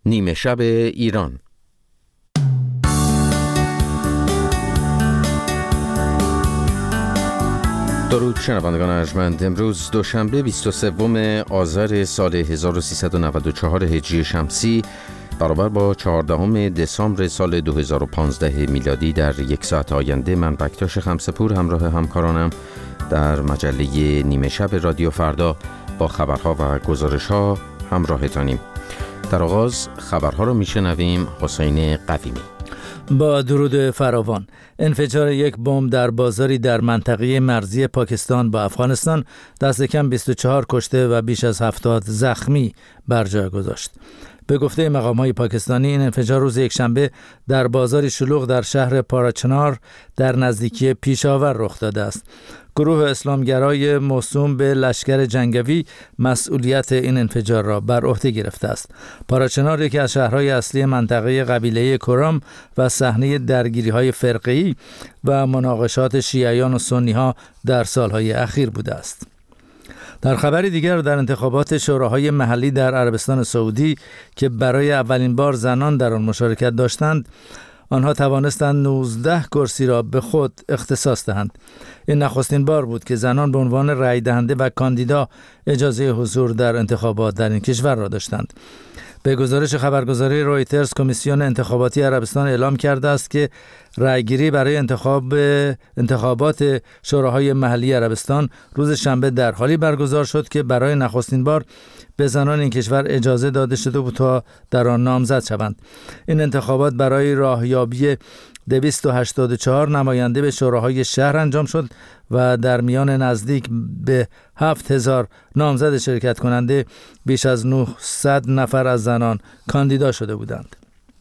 نیمه شب ایران. درود شنوندگان ارجمند. امروز دوشنبه 23 آذر سال 1394 هجری شمسی برابر با 14 دسامبر سال 2015 میلادی در یک ساعت آینده من بکتاش خمسه‌پور همراه همکارانم در مجله نیمه شب رادیو فردا با خبرها و گزارش‌ها همراهتانیم. در آغاز خبرها رو میشنویم. حسین قویمی. با درود فراوان. انفجار یک بمب در بازاری در منطقه مرزی پاکستان با افغانستان دست کم 24 کشته و بیش از 70 زخمی بر جای گذاشت. به گفته مقام‌های پاکستانی این انفجار روز یکشنبه در بازاری شلوغ در شهر پاراچنار در نزدیکی پیشاور رخ داده است. گروه اسلامگرای موسوم به لشکر جنگی مسئولیت این انفجار را بر عهده گرفته است. پاراچنار یکی از شهرهای اصلی منطقه قبیله کرام و صحنه درگیری‌های فرقه‌ای و مناقشات شیعیان و سنی‌ها در سالهای اخیر بوده است. در خبری دیگر، در انتخابات شوراهای محلی در عربستان سعودی که برای اولین بار زنان در آن مشارکت داشتند، آنها توانستند 19 کرسی را به خود اختصاص دهند. این نخستین بار بود که زنان به عنوان رأی دهنده و کاندیدا اجازه حضور در انتخابات در این کشور را داشتند. به گزارش خبرگزاری رویترز، کمیسیون انتخاباتی عربستان اعلام کرده است که رأیگیری برای انتخابات شوراهای محلی عربستان روز شنبه در حالی برگزار شد که برای نخستین بار به زنان این کشور اجازه داده شده بود تا در آن نامزد شوند. این انتخابات برای راهیابی 284 نماینده به شوراهای شهر انجام شد و در میان نزدیک به 7000 نامزد شرکت کننده بیش از 900 نفر از زنان کاندیدا شده بودند.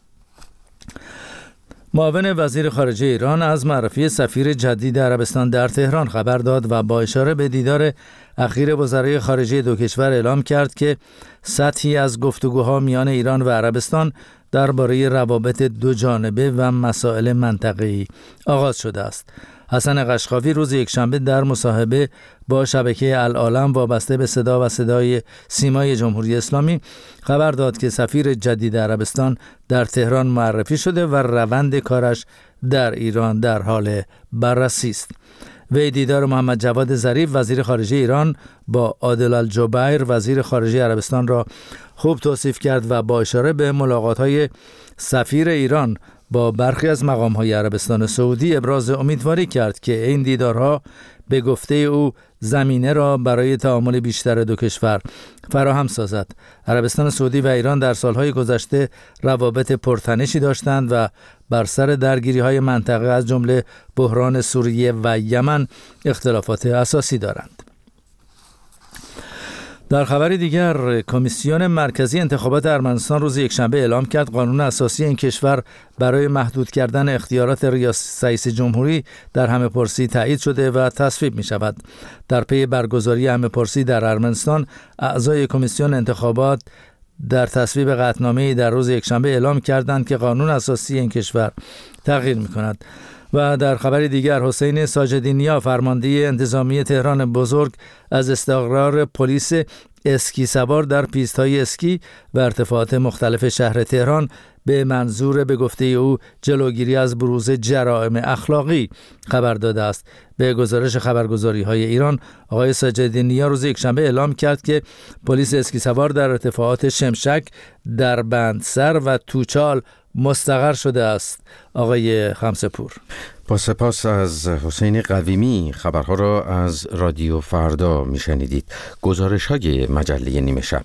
معاون وزیر خارجه ایران از معرفی سفیر جدید عربستان در تهران خبر داد و با اشاره به دیدار اخیر وزرای خارجه دو کشور اعلام کرد که سطحی از گفتگوها میان ایران و عربستان درباره روابط دو جانبه و مسائل منطقه‌ای آغاز شده است. حسن قشقاوی روز یکشنبه در مصاحبه با شبکه العالم وابسته به صدا و سیمای جمهوری اسلامی خبر داد که سفیر جدید عربستان در تهران معرفی شده و روند کارش در ایران در حال بررسی است. وی دیدار محمد جواد ظریف وزیر خارجه ایران با عادل الجبیر وزیر خارجه عربستان را خوب توصیف کرد و با اشاره به ملاقات‌های سفیر ایران با برخی از مقام‌های عربستان سعودی ابراز امیدواری کرد که این دیدارها به گفته او زمینه را برای تعامل بیشتر دو کشور فراهم سازد. عربستان سعودی و ایران در سالهای گذشته روابط پرتنشی داشتند و بر سر درگیری‌های منطقه از جمله بحران سوریه و یمن اختلافات اساسی دارند. در خبری دیگر، کمیسیون مرکزی انتخابات ارمنستان روز یکشنبه اعلام کرد قانون اساسی این کشور برای محدود کردن اختیارات رئیس جمهوری در همه‌پرسی تایید شده و تصویب می شود. در پی برگزاری همه‌پرسی در ارمنستان، اعضای کمیسیون انتخابات در تصویب قطعنامه‌ای در روز یکشنبه اعلام کردند که قانون اساسی این کشور تغییر می کند. و در خبر دیگر، حسین ساجدینیا فرمانده انتظامی تهران بزرگ از استقرار پلیس اسکی سوار در پیست‌های اسکی و ارتفاعات مختلف شهر تهران به منظور به گفته او جلوگیری از بروز جرائم اخلاقی خبر داده است. به گزارش خبرگزاری‌های ایران، آقای ساجدینیا روز یکشنبه اعلام کرد که پلیس اسکی سوار در ارتفاعات شمشک، در بندسر و توچال مستقر شده است. آقای خمسه‌پور. با سپاس از حسین قویمی. خبرها را از رادیو فردا میشنیدید. گزارش های مجله نیمه شب.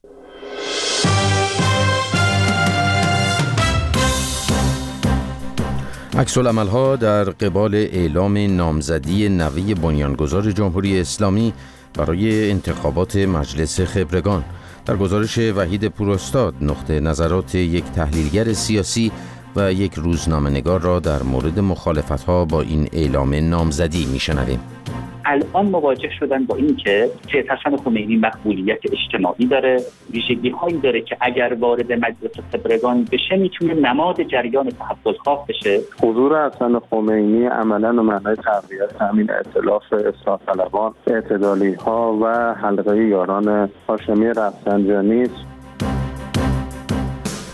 عکس‌العمل‌ها در قبال اعلام نامزدی نوی بنیانگذار جمهوری اسلامی برای انتخابات مجلس خبرگان. در گزارش وحید پوراستاد، نقطه نظرات یک تحلیلگر سیاسی و یک روزنامه‌نگار را در مورد مخالفت‌ها با این اعلام نامزدی میشنویم. الان مواجه شدن با این که سید حسن خمینی مقبولیت اجتماعی داره، ویژگی‌هایی داره که اگر وارد مجلس خبرگان بشه میتونه نماد جریان تحفظخواه بشه. حضور حسن خمینی عملاً به معنای تقویت همین ائتلاف اصلاح طلبان، اعتدالی‌ها و حلقه یاران هاشمی رفسنجانی است.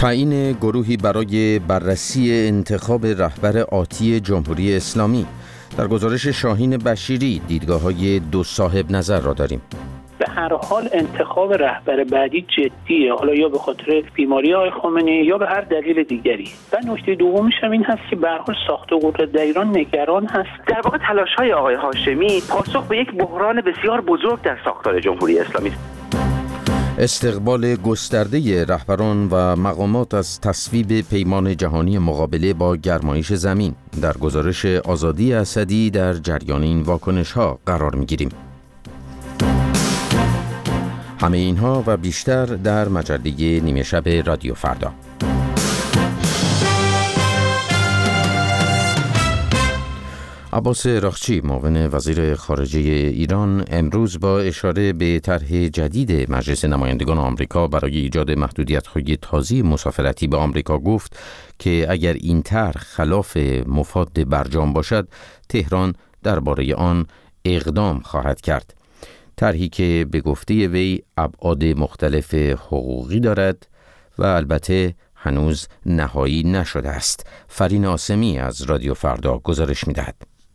تعیین گروهی برای بررسی انتخاب رهبر آتی جمهوری اسلامی. در گزارش شاهین بشیری دیدگاه‌های دو صاحب نظر را داریم. به هر حال انتخاب رهبر بعدی جدیه، حالا یا به خاطر بیماری آقای خامنه‌ای یا به هر دلیل دیگری. و نکته دومش هم این هست که به هر حال ساخت و قدرت در ایران نگران هست. در واقع تلاش‌های آقای هاشمی پاسخ به یک بحران بسیار بزرگ در ساختار جمهوری اسلامی است. استقبال گسترده رهبران و مقامات از تصویب پیمان جهانی مقابله با گرمایش زمین. در گزارش آزادی اسدی در جریان این واکنش‌ها قرار می‌گیریم. همه اینها و بیشتر در مجله نیمه شب رادیو فردا. عباس اراقچی معاون وزیر خارجه ایران امروز با اشاره به طرح جدید مجلس نمایندگان آمریکا برای ایجاد محدودیت‌های تازه مسافرتی به آمریکا گفت که اگر این طرح خلاف مفاد برجام باشد، تهران درباره آن اقدام خواهد کرد. طرحی که به گفته وی ابعاد مختلف حقوقی دارد و البته هنوز نهایی نشده است. فرین آسمی از رادیو فردا گزارش می‌دهد.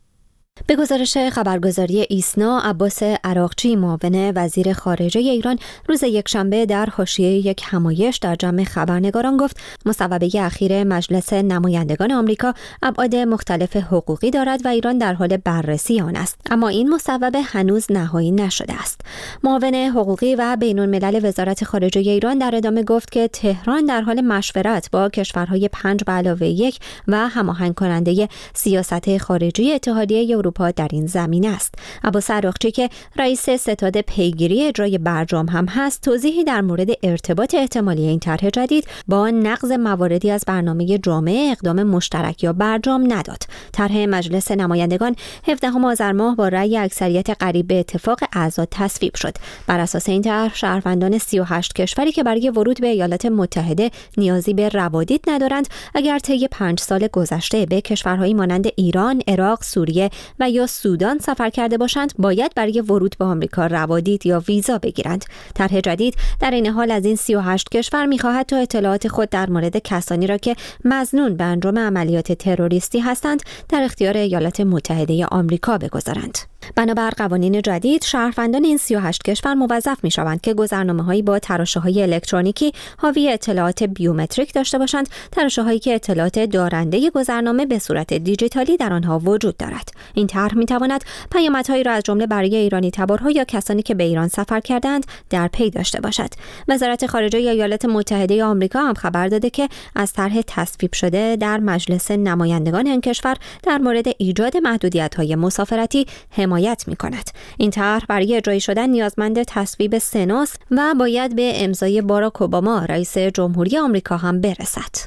به گزارش خبرگزاری ایسنا، عباس اراقچی معاون وزیر خارجه ایران روز یکشنبه در حاشیه یک همایش در جمع خبرنگاران گفت مصوبه اخیر مجلس نمایندگان آمریکا ابعاد مختلف حقوقی دارد و ایران در حال بررسی آن است، اما این مصوبه هنوز نهایی نشده است. معاون حقوقی و بین‌الملل وزارت خارجه ایران در ادامه گفت که تهران در حال مشورت با کشورهای 5+1 و هماهنگ کننده سیاست خارجی اتحادیه اروپا در این زمینه است. عباس اراقچی که رئیس ستاد پیگیری اجرای برجام هم هست، توضیحی در مورد ارتباط احتمالی این طرح جدید با نقض مواردی از برنامه جامع اقدام مشترک یا برجام نداد. طرح مجلس نمایندگان 17 آذر ماه با رأی اکثریت قریب به اتفاق اعضا تصویب شد. بر اساس این طرح شهروندان 38 کشوری که برای ورود به ایالات متحده نیازی به روادید ندارند، اگر طی 5 سال گذشته به کشورهایی مانند ایران، عراق، سوریه و یا سودان سفر کرده باشند، باید برای ورود به آمریکا روادید یا ویزا بگیرند. طرح جدید در این حال از این 38 کشور می‌خواهد تا اطلاعات خود در مورد کسانی را که مظنون به انجام عملیات تروریستی هستند در اختیار ایالات متحده آمریکا بگذارند. بنابر قوانین جدید، شهروندان این 38 کشور موظف می‌شوند که گذرنامه‌هایی با تراشه‌های الکترونیکی حاوی اطلاعات بیومتریک داشته باشند، تراشه‌هایی که اطلاعات دارنده گذرنامه به صورت دیجیتالی در آنها وجود دارد. این طرح می‌تواند پیامدهایی را از جمله برای ایرانی تبارها یا کسانی که به ایران سفر کردند در پی داشته باشد. وزارت خارجه ایالات متحده آمریکا هم خبر داده که از طرح تصویب شده در مجلس نمایندگان این کشور در مورد ایجاد محدودیت‌های مسافرتی حمایت می‌کند. این طرح برای اجرایی شدن نیازمند تصویب سناست و باید به امضای باراک اوباما رئیس جمهوری آمریکا هم برسد.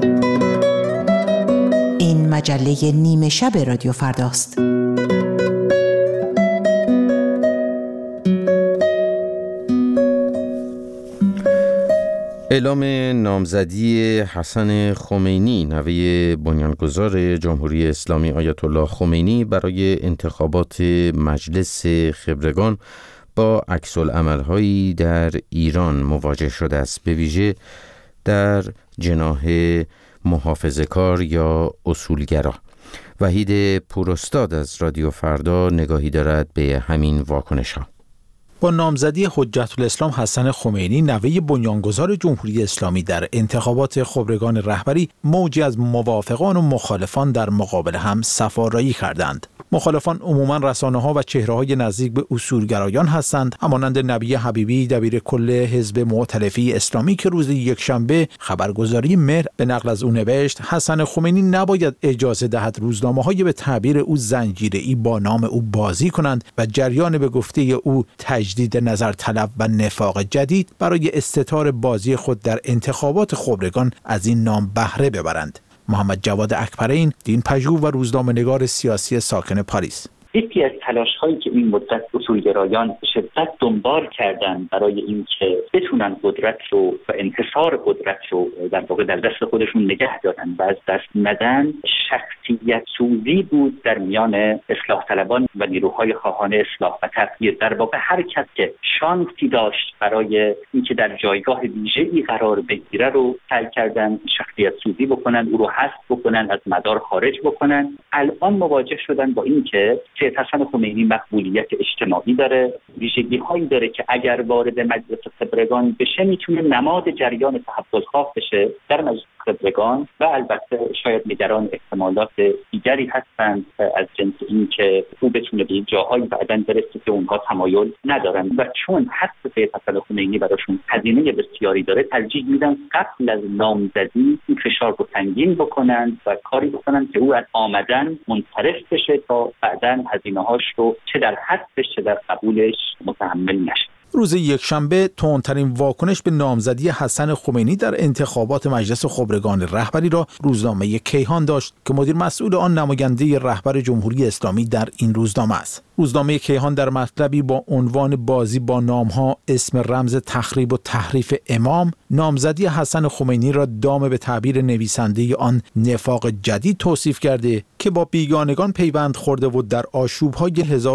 این مجله نیمه شب رادیو فرداست. اعلام نامزدی حسن خمینی، نوه بنیانگذار جمهوری اسلامی آیت الله خمینی، برای انتخابات مجلس خبرگان با عکس‌العمل‌هایی در ایران مواجه شده است، به ویژه در جناح محافظه‌کار یا اصولگرا. وحید پوراستاد از رادیو فردا نگاهی دارد به همین واکنش‌ها. با نامزدی حجت الاسلام حسن خمینی، نوه بنیانگذار جمهوری اسلامی، در انتخابات خبرگان رهبری، موجی از موافقان و مخالفان در مقابل هم صف‌آرایی کردند. مخالفان عموماً رسانه‌ها و چهره‌های نزدیک به اصولگرایان هستند، همانند نبی حبیبی، دبیر کل حزب مؤتلفه اسلامی، که روز یکشنبه خبرگزاری مهر به نقل از او نوشت حسن خمینی نباید اجازه دهد روزنامه‌های به تعبیر او زنجیره‌ای با نام او بازی کنند و جریان به گفته او تجدید نظر طلب و نفاق جدید برای استتار بازی خود در انتخابات خبرگان از این نام بهره ببرند. محمد جواد اکبرین، دینپژوه و روزنامه‌نگار سیاسی ساکن پاریس: یکی از تلاش‌هایی که این مدت اصولگرایان به شدت دنبال کردن برای اینکه بتونن قدرت رو و انحصار قدرت رو در واقع در دست خودشون نگه دارن و از دست ندن، شخصیت سوزی بود در میان اصلاح طلبان و نیروهای خواهان اصلاح و تغییر. در واقع هر کس که شانسی داشت برای اینکه در جایگاه ویژه‌ای قرار بگیره رو سعی کردن شخصیت سوزی بکنن، او رو حذف بکنن، از مدار خارج بکنن. الان مواجه شدن با اینکه سید حسن خمینی مقبولیت اجتماعی داره، ویژگی‌هایی داره که اگر وارد مجلس خبرگان بشه میتونه نماد جریان تحول‌خواه بشه در مجلس خبرگان. و البته شاید نگران احتمالات دیگری هستند از جنس این که او بتونه به جاهایی بعداً برسه که اونها تمایل ندارن و چون حتی سید حسن خمینی براشون هزینه بسیاری داره، ترجیح میدن قبل از نامزدی این فشار رو تنگین بکنن و کاری بکنن که او از آمدن منصرف بشه تا بعداً هزینه‌هاش رو چه در حذفش چه در قبولش متحمل نشه. روز یکشنبه تندترین واکنش به نامزدی حسن خمینی در انتخابات مجلس خبرگان رهبری را روزنامه کیهان داشت که مدیر مسئول آن نماینده رهبر جمهوری اسلامی در این روزنامه است. روزنامه کیهان در مطلبی با عنوان بازی با نام‌ها، اسم رمز تخریب و تحریف امام، نامزدی حسن خمینی را دام به تعبیر نویسنده آن نفاق جدید توصیف کرده که با بیگانگان پیوند خورده و در آشوب‌های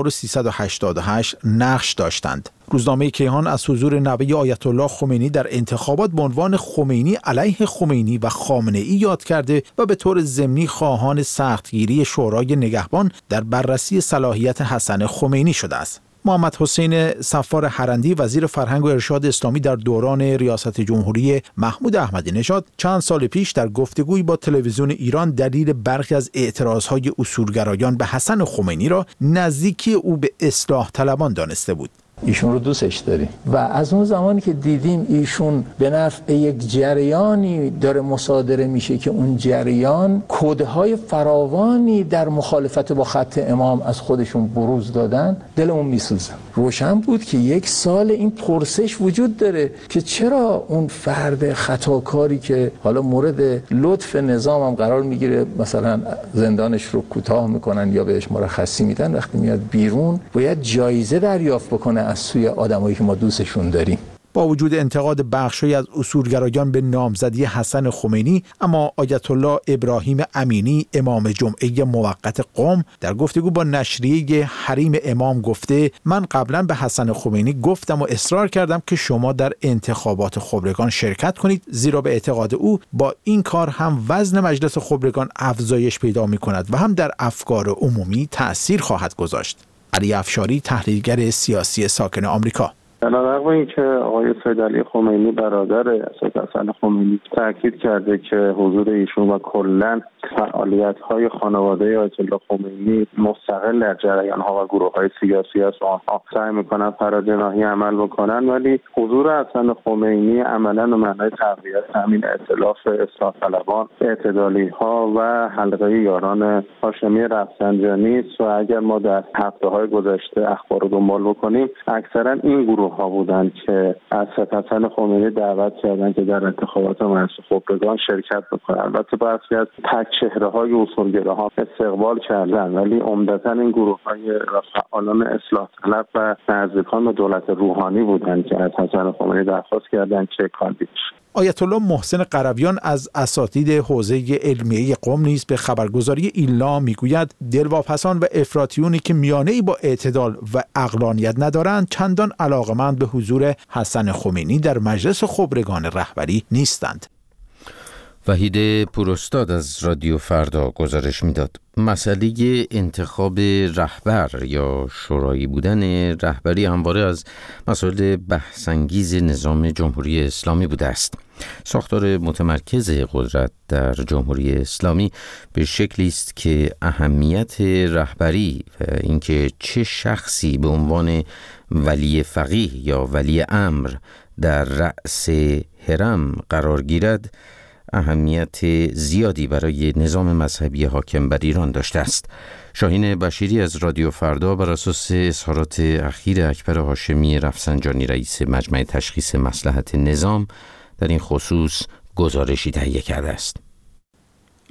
1388 نقش داشتند. روزنامه کیهان از حضور نوه آیت الله خمینی در انتخابات به عنوان خمینی علیه خمینی و خامنه‌ای یاد کرده و به طور ضمنی خواهان سختگیری شورای نگهبان در بررسی صلاحیت حسن خمینی شده است. محمد حسین صفار حرندی وزیر فرهنگ و ارشاد اسلامی در دوران ریاست جمهوری محمود احمدی نژاد چند سال پیش در گفتگویی با تلویزیون ایران دلیل برخی از اعتراضهای اصولگرایان به حسن خمینی را نزدیکی او به اصلاح طلبان دانسته بود. ایشون رو دوستش داریم و از اون زمانی که دیدیم ایشون به نفع یک جریانی داره مصادره میشه که اون جریان کدهای فراوانی در مخالفت با خط امام از خودشون بروز دادن، دلمون میسوزه. روشن بود که یک سال این پرسش وجود داره که چرا اون فرد خطاکاری که حالا مورد لطف نظام هم قرار میگیره، مثلا زندانش رو کوتاه میکنن یا بهش مرخصی میدن، وقتی میاد بیرون باید جایزه دریافت بکنه از سوی آدمایی که ما دوستشون داریم. با وجود انتقاد بخشی از اصولگرایان به نامزدی حسن خمینی، اما آیت الله ابراهیم امینی امام جمعه موقت قم در گفتگو با نشریه حریم امام گفته: من قبلا به حسن خمینی گفتم و اصرار کردم که شما در انتخابات خبرگان شرکت کنید، زیرا به اعتقاد او با این کار هم وزن مجلس خبرگان افزایش پیدا می کند و هم در افکار عمومی تأثیر خواهد گذاشت. علی افشاری، تحلیلگر سیاسی ساکن آمریکا: علیرغم اینکه آقای سید علی خمینی برادر سید حسن خمینی تاکید کرده که حضور ایشون و کلاً فعالیت‌های خانواده آیت الله خمینی مستقل در جریان‌ها و گروه‌های سیاسی است و آنها سعی می‌کنند فراجناحی عمل بکنن، ولی حضور حسن خمینی عملاً به معنای تقویت همین ائتلاف اصلاح طلبان، اعتدالی‌ها و حلقه یاران هاشمی رفسنجانی است. و اگر ما در هفته‌های گذشته اخبار رو دنبال بکنیم، اکثراً این گروه‌ها بودند که از سید حسن خمینی دعوت کردند که در انتخابات مجلس خبرگان شرکت بکنند. البته برخی از چهره‌های اصولگراها استقبال کردن، ولی عمدتاً این گروه‌های فعالان اصلاح طلب و نزدیکان به دولت روحانی بودند که از حسن خمینی درخواست کردند که کاندید شود. آیت الله محسن قرویان از اساتید حوزه علمیه قم نیز به خبرگزاری ایلنا میگوید دلواپسان و افراطیونی که میانه‌ای با اعتدال و عقلانیت ندارند چندان علاقه‌مند به حضور حسن خمینی در مجلس خبرگان رهبری نیستند. وحید پوراستاد از رادیو فردا گزارش میداد. مسئله انتخاب رهبر یا شورایی بودن رهبری همواره از مسائل بحث‌انگیز نظام جمهوری اسلامی بوده است. ساختار متمرکز قدرت در جمهوری اسلامی به شکلی است که اهمیت رهبری و اینکه چه شخصی به عنوان ولی فقیه یا ولی امر در رأس حرم قرار گیرد اهمیت زیادی برای نظام مذهبی حاکم بر ایران داشته است. شاهین بشیری از رادیو فردا بر اساس اظهارات اخیر اکبر هاشمی رفسنجانی رئیس مجمع تشخیص مصلحت نظام در این خصوص گزارشی تهیه کرده است.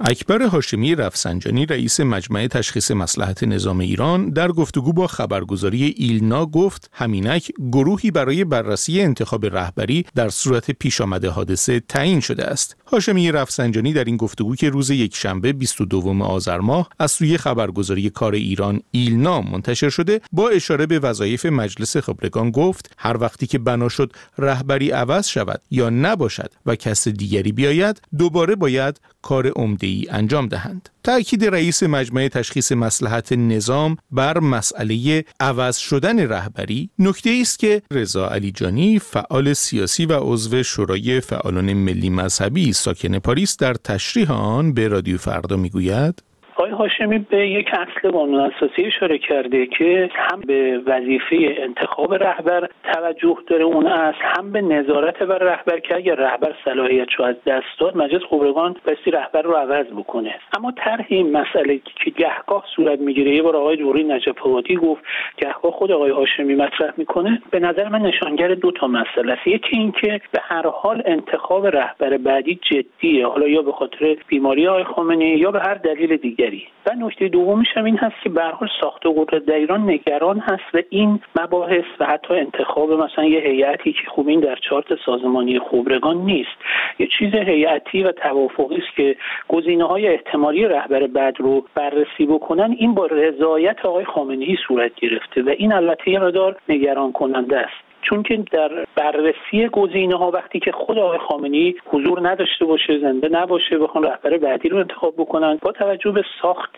اکبر هاشمی رفسنجانی رئیس مجمع تشخیص مصلحت نظام ایران در گفتگو با خبرگزاری ایلنا گفت همینک گروهی برای بررسی انتخاب رهبری در صورت پیش آمده حادثه تعیین شده است. هاشمی رفسنجانی در این گفتگو که روز یکشنبه 22 آذر ماه از سوی خبرگزاری کار ایران ایلنا منتشر شده با اشاره به وظایف مجلس خبرگان گفت هر وقتی که بنا شد رهبری عوض شود یا نباشد و کس دیگری بیاید دوباره باید کار عمده‌ای انجام دهند. تأکید رئیس مجمع تشخیص مصلحت نظام بر مسئله عوض شدن رهبری نکته‌ای است که رضا علیجانی فعال سیاسی و عضو شورای فعالان ملی مذهبی ساکن پاریس در تشریح آن به رادیو فردا میگوید آقای هاشمی به یک اصل قانون اساسی اشاره کرده که هم به وظیفه انتخاب رهبر توجه داره اون اصل، هم به نظارت بر رهبر که اگر رهبر صلاحیتشو از دست داد مجلس خبرگان بایستی رهبر رو عوض بکنه. اما طرح این مسئله که گهگاه صورت میگیره، یه بار آقای جوهری نجف‌آبادی گفت، گهگاه خود آقای هاشمی مطرح میکنه، به نظر من نشانگر دو تا مسئله است. یکی این که به هر حال انتخاب رهبر بعدی جدیه، حالا یا به خاطر بیماری آقای خامنه‌ای یا به هر دلیل دیگری. و نکته دومیش هم این هست که به هر حال ساخت و قدرت در ایران نگران هست و این مباحث و حتی انتخاب مثلا یه هیئتی که خوب این در چارت سازمانی خبرگان نیست، یه چیز هیئتی و توافقی است که گزینه‌های احتمالی رهبر بعد رو بررسی بکنن، این با رضایت آقای خامنه‌ای صورت گرفته و این البته یه مقدار نگران کننده است. چون که در بررسی گزینه‌ها وقتی که خود آقای خامنه‌ای حضور نداشته باشه، زنده نباشه، بخوان رهبر بعدی رو انتخاب بکنن، با توجه به ساخت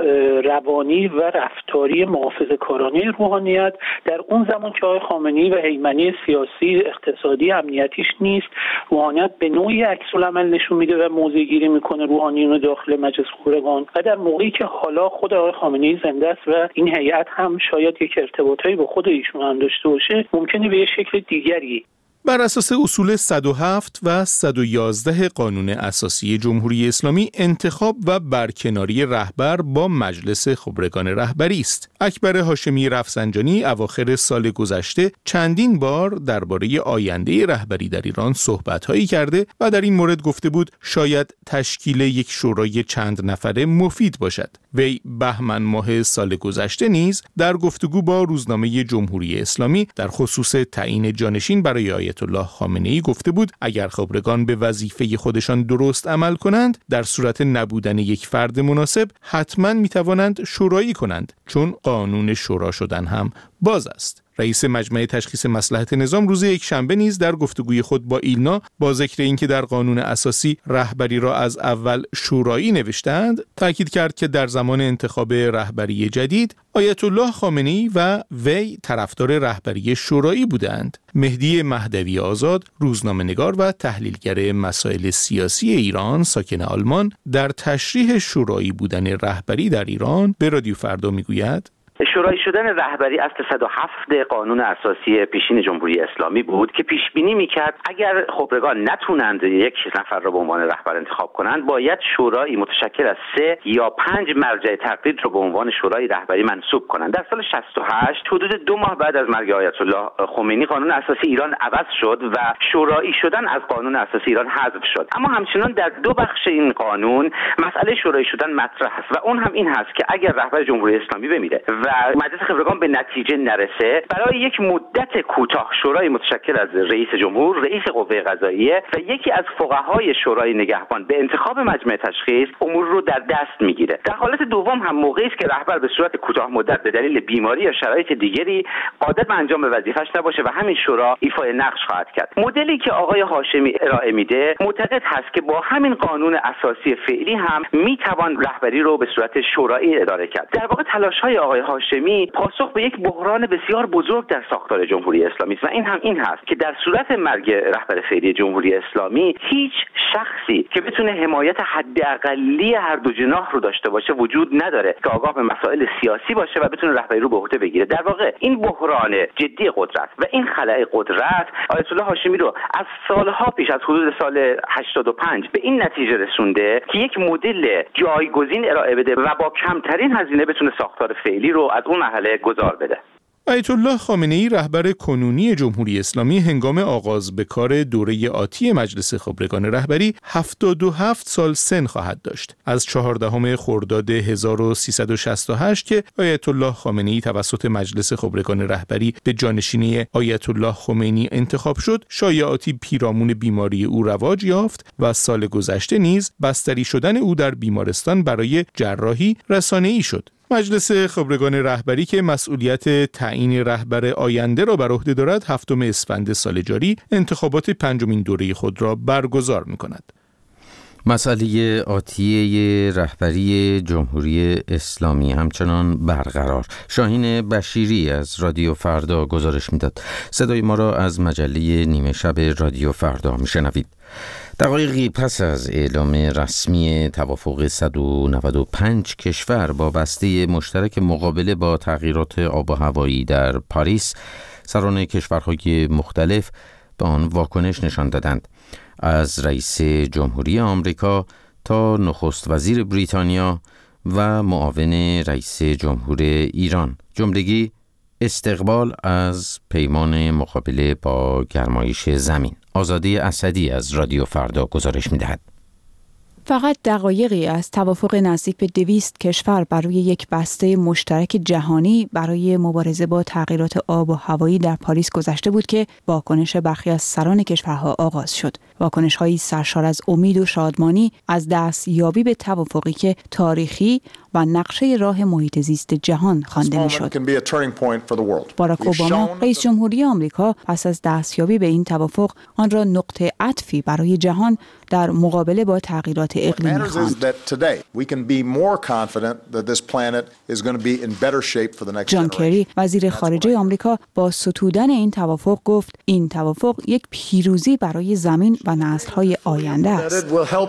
روانی و رفتاری محافظه‌کارانه روحانیت در اون زمان که آقای خامنه‌ای و هیمنه سیاسی، اقتصادی، امنیتیش نیست، روحانیت به نوعی عکس‌العمل نشون میده و موضع‌گیری میکنه روحانیون داخل مجلس خبرگان و در موقعی که حالا خود آقای خامنه‌ای زنده است و این هیئت هم شاید یک ارتباطی با خود ایشون هم داشته باشه، ممکنه به یه شکل دیگری. بر اساس اصول 107 و 111 قانون اساسی جمهوری اسلامی انتخاب و برکناری رهبر با مجلس خبرگان رهبری است. اکبر هاشمی رفسنجانی اواخر سال گذشته چندین بار درباره آینده رهبری در ایران صحبت‌هایی کرده و در این مورد گفته بود شاید تشکیل یک شورای چند نفره مفید باشد. وی بهمن ماه سال گذشته نیز در گفتگو با روزنامه جمهوری اسلامی در خصوص تعیین جانشین برای آیت الله خامنه‌ای گفته بود اگر خبرگان به وظیفه خودشان درست عمل کنند در صورت نبودن یک فرد مناسب حتما میتوانند شورایی کنند چون قانون شورا شدن هم باز است. رئیس مجمع تشخیص مصلحت نظام روز یکشنبه نیز در گفتگوی خود با ایلنا با ذکر اینکه در قانون اساسی رهبری را از اول شورایی نوشتند تاکید کرد که در زمان انتخاب رهبری جدید آیت الله خامنه‌ای و وی طرفدار رهبری شورایی بودند. مهدی مهدوی آزاد روزنامه‌نگار و تحلیلگر مسائل سیاسی ایران ساکن آلمان در تشریح شورایی بودن رهبری در ایران به رادیو فردا میگوید شورای شدن رهبری اصل 107 قانون اساسی پیشین جمهوری اسلامی بود که پیش بینی میکرد اگر خبرگان نتونند یک نفر را به عنوان رهبر انتخاب کنند باید شورایی متشکل از 3 یا 5 مرجع تقلید را به عنوان شورای رهبری منصوب کنند. در سال 68 حدود 2 ماه بعد از مرگ آیت الله خمینی قانون اساسی ایران عوض شد و شورایی شدن از قانون اساسی ایران حذف شد، اما همچنان در 2 بخش این قانون مسئله شورایی شدن مطرح است و اون هم این هست که اگر رهبر جمهوری اسلامی بمیره و مجلس خبرگان به نتیجه نرسه برای یک مدت کوتاه شورای متشکل از رئیس جمهور، رئیس قوه قضاییه و یکی از فقهای شورای نگهبان به انتخاب مجمع تشخیص امور رو در دست میگیره. در حالت دوم هم موقعی است که رهبر به صورت کوتاه مدت به دلیل بیماری یا شرایط دیگری قادر به انجام وظیفه‌اش نباشه و همین شورا ایفای نقش خواهد کرد. مدلی که آقای هاشمی ارائه میده معتقد هست که با همین قانون اساسی فعلی هم میتوان رهبری رو به صورت شورایی اداره کرد. در واقع تلاش‌های آقای هاشمی پاسخ به یک بحران بسیار بزرگ در ساختار جمهوری اسلامی است و این هم این هست که در صورت مرگ رهبر فعلی جمهوری اسلامی هیچ شخصی که بتونه حمایت حداقلی هر دو جناح رو داشته باشه وجود نداره که آگاه به مسائل سیاسی باشه و بتونه رهبری رو به عهده بگیره. در واقع این بحران جدی قدرت و این خلأ قدرت آیت الله هاشمی رو از سالها پیش از حدود سال 85 به این نتیجه رسونده که یک مدل جایگزین ارائه بده و با کمترین هزینه بتونه ساختار فعلی رو از اون مرحله گذار بده. آیت الله خامنه‌ای رهبر کنونی جمهوری اسلامی هنگام آغاز به کار دوره آتی مجلس خبرگان رهبری 77 سال سن خواهد داشت. از 14 خرداد 1368 که آیت الله خامنه‌ای توسط مجلس خبرگان رهبری به جانشینی آیت الله خمینی انتخاب شد، شایعاتی پیرامون بیماری او رواج یافت و سال گذشته نیز بستری شدن او در بیمارستان برای جراحی رسانه‌ای شد. مجلس خبرگان رهبری که مسئولیت تعیین رهبر آینده را بر عهده دارد، 7 اسفند سال جاری انتخابات 5مین دوره خود را برگزار می‌کند. مسئله آتیه رهبری جمهوری اسلامی همچنان برقرار. شاهین بشیری از رادیو فردا گزارش میداد. صدای ما را از مجله نیمه شب رادیو فردا میشنوید. دقایقی پس از اعلام رسمی توافق 195 کشور با بسته مشترک مقابله با تغییرات آب و هوایی در پاریس، سران کشورهای مختلف به آن واکنش نشان دادند. از رئیس جمهوری آمریکا تا نخست وزیر بریتانیا و معاون رئیس جمهور ایران، جملگی استقبال از پیمان مقابله با گرمایش زمین. آزاده اسدی از رادیو فردا گزارش می‌دهد. فقط دقایقی از توافق نزدیک به 200 کشور بر روی یک بسته مشترک جهانی برای مبارزه با تغییرات آب و هوایی در پاریس گذشته بود که واکنش برخی از سران کشورها آغاز شد. واکنش‌هایی سرشار از امید و شادمانی از دستیابی به توافقی که تاریخی و نقشه راه محیط زیست جهان خوانده می‌شد. باراک اوباما رئیس جمهوری آمریکا پس از دستیابی به این توافق آن را نقطه عطفی برای جهان در مقابله با تغییرات اقلیمی خواند. جان کری وزیر خارجه آمریکا با ستودن این توافق گفت این توافق یک پیروزی برای زمین و نسل‌های آینده است.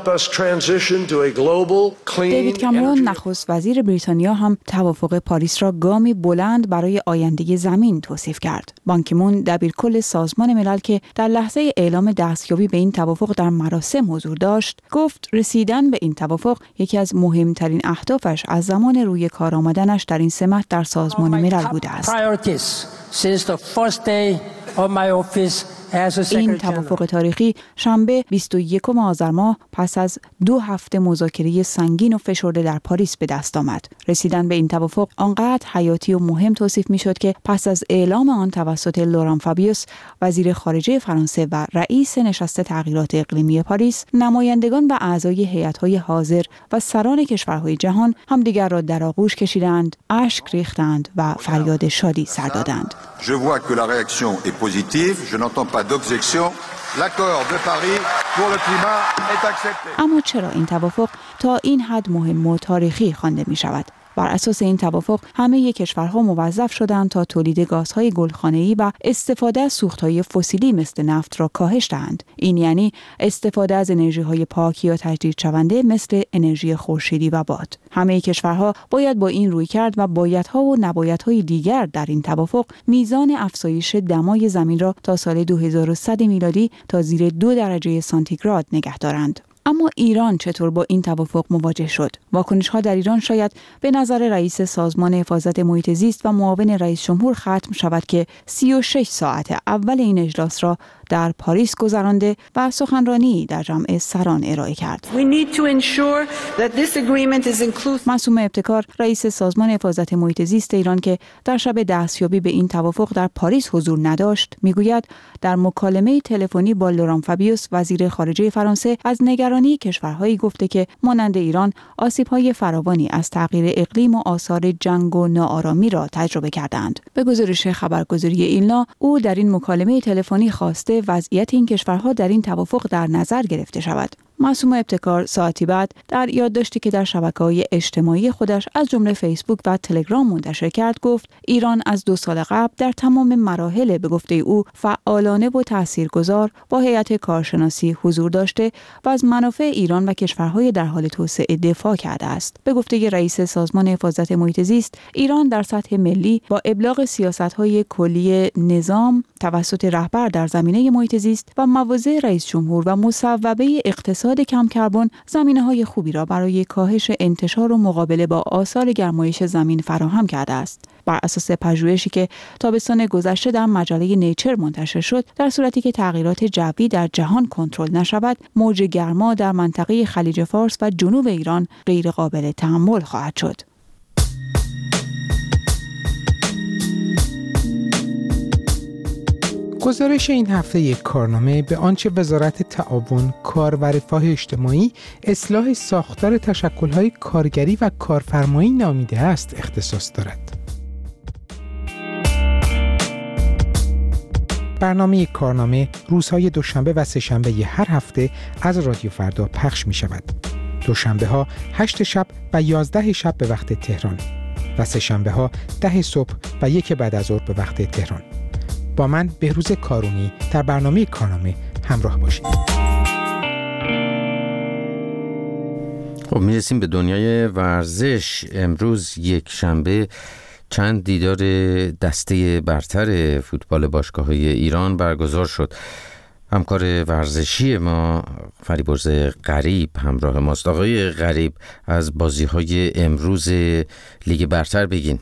دیوید کامرون نخست وزیر بریتانیا هم توافق پاریس را گامی بلند برای آینده زمین توصیف کرد. بان کی مون دبیرکل سازمان ملل که در لحظه اعلام دستیابی به این توافق در مراسم حضور داشت، گفت رسیدن به این توافق یکی از مهمترین اهدافش از زمان روی کار آمدنش در این سمت در سازمان ملل بوده است. این توافق تاریخی شنبه 21 آذر ماه پس از 2 هفته مذاکره سنگین و فشرده در پاریس به دست آمد. رسیدن به این توافق آنقدر حیاتی و مهم توصیف می‌شد که پس از اعلام آن توسط لوران فابیوس وزیر خارجه فرانسه و رئیس نشست تغییرات اقلیمی پاریس، نمایندگان و اعضای هیئت‌های حاضر و سران کشورهای جهان همدیگر را در آغوش کشیدند، اشک ریختند و فریاد شادی سر دادند. Je vois que la réaction est positive, je n'entends pas d'objection. L'accord de Paris pour le climat est accepté. اما چرا این توافق تا این حد مهم و تاریخی خوانده می شود؟ بر اساس این توافق همه کشورها موظف شدند تا تولید گازهای گلخانه‌ای و استفاده از سوختهای فسیلی مثل نفت را کاهش دهند. این یعنی استفاده از انرژی‌های پاک یا تجدیدشونده مثل انرژی خورشیدی و باد. همه کشورها باید با این رویکرد و بایدها و نبایدهای دیگر در این توافق میزان افزایش دمای زمین را تا سال 2100 میلادی تا زیر 2 درجه سانتیگراد نگه دارند. اما ایران چطور با این توافق مواجه شد؟ واکنش‌ها در ایران شاید به نظر رئیس سازمان حفاظت محیط زیست و معاون رئیس جمهور ختم شود که 36 ساعت اول این اجلاس را در پاریس گذرانده و سخنرانی در جمع سران ارائه کرد. معصوم ابتکار رئیس سازمان حفاظت محیط زیست ایران که در شب دستیابی به این توافق در پاریس حضور نداشت، میگوید در مکالمه تلفنی با لوران فابیوس وزیر خارجه فرانسه از نگرانی کشورهایی گفته که مانند ایران آسیب‌های فراوانی از تغییر اقلیم و آثار جنگ و ناآرامی را تجربه کردند. به گزارش خبرگزاری ایلنا، او در این مکالمه تلفنی خواسته وضعیت این کشورها در این توافق در نظر گرفته شود. معصوم ابتکار ساعتی بعد در یادداشتی که در شبکه‌های اجتماعی خودش از جمله فیسبوک و تلگرام منتشر کرد گفت ایران از 2 سال قبل در تمام مراحل به گفته او فعالانه و تاثیرگذار با هیئت کارشناسی حضور داشته و از منافع ایران و کشورهای در حال توسعه دفاع کرده است. به گفته رئیس سازمان حفاظت محیط زیست، ایران در سطح ملی با ابلاغ سیاست‌های کلی نظام توسط رهبر در زمینه محیط زیست و مواضع رئیس جمهور و مصوبه اقتصاد کم کربن زمینه‌های خوبی را برای کاهش انتشار و مقابله با آثار گرمایش زمین فراهم کرده است. بر اساس پژوهشی که تابستان گذشته در مجله نیچر منتشر شد، در صورتی که تغییرات جوی در جهان کنترل نشود، موج گرما در منطقه خلیج فارس و جنوب ایران غیر قابل تحمل خواهد شد. گزارش این هفته یک کارنامه به آنچه وزارت تعاون، کار و رفاه اجتماعی اصلاح ساختار تشکل‌های کارگری و کارفرمایی نامیده است اختصاص دارد. برنامه کارنامه روزهای دوشنبه و سه‌شنبه هر هفته از رادیو فردا پخش می شود. دوشنبه ها 8 شب و 11 شب به وقت تهران و سه‌شنبه ها 10 صبح و 1 بعد از ظهر به وقت تهران. با من بهروز کارونی در برنامه کارنامه همراه باشید. خب میرسیم به دنیای ورزش. امروز یک شنبه چند دیدار دسته برتر فوتبال باشگاه‌های ایران برگزار شد. همکار ورزشی ما فریبرز غریب همراه ماست. آقای غریب، از بازی‌های امروز لیگ برتر بگین.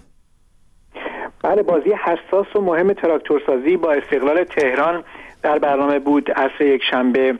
بله، بازی حساس و مهم تراکتورسازی با استقلال تهران در برنامه بود. عصر یک شنبه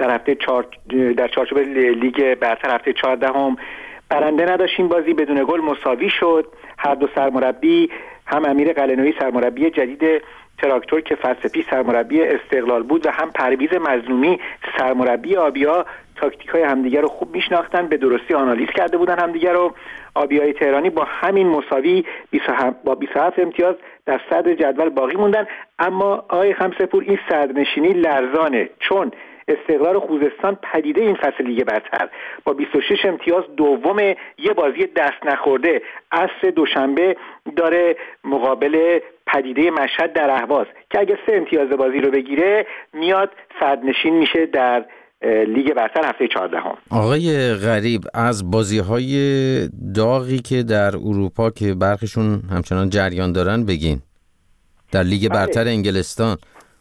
در چارچوب لیگ برتر هفته 14 برنده نداشتیم. بازی بدون گل مساوی شد. هر دو سرمربی، هم امیر قلعه‌نویی سرمربی جدید تراکتور که فصل پیش سرمربی استقلال بود و هم پرویز مظلومی سرمربی آبیا، تاکتیک‌های همدیگر رو خوب میشناختن، به درستی آنالیز کرده بودن همدیگر رو. آبیای تهرانی با همین مساوی با 27 امتیاز در صدر جدول باقی موندن. اما آقای خمسه‌پور، این صدرنشینی لرزانه، چون استقلال خوزستان پدیده این فصل لیگ برتر با 26 امتیاز دوم، یه بازی دست نخورده عصر دوشنبه داره مقابل پدیده مشهد در اهواز که اگه 3 امتیاز بازی رو بگیره میاد صدرنشین میشه در لیگ برتر هفته 14. آقای غریب، از بازی‌های داغی که در اروپا که برخیشون همچنان جریان دارن بگین. در لیگ برتر انگلستان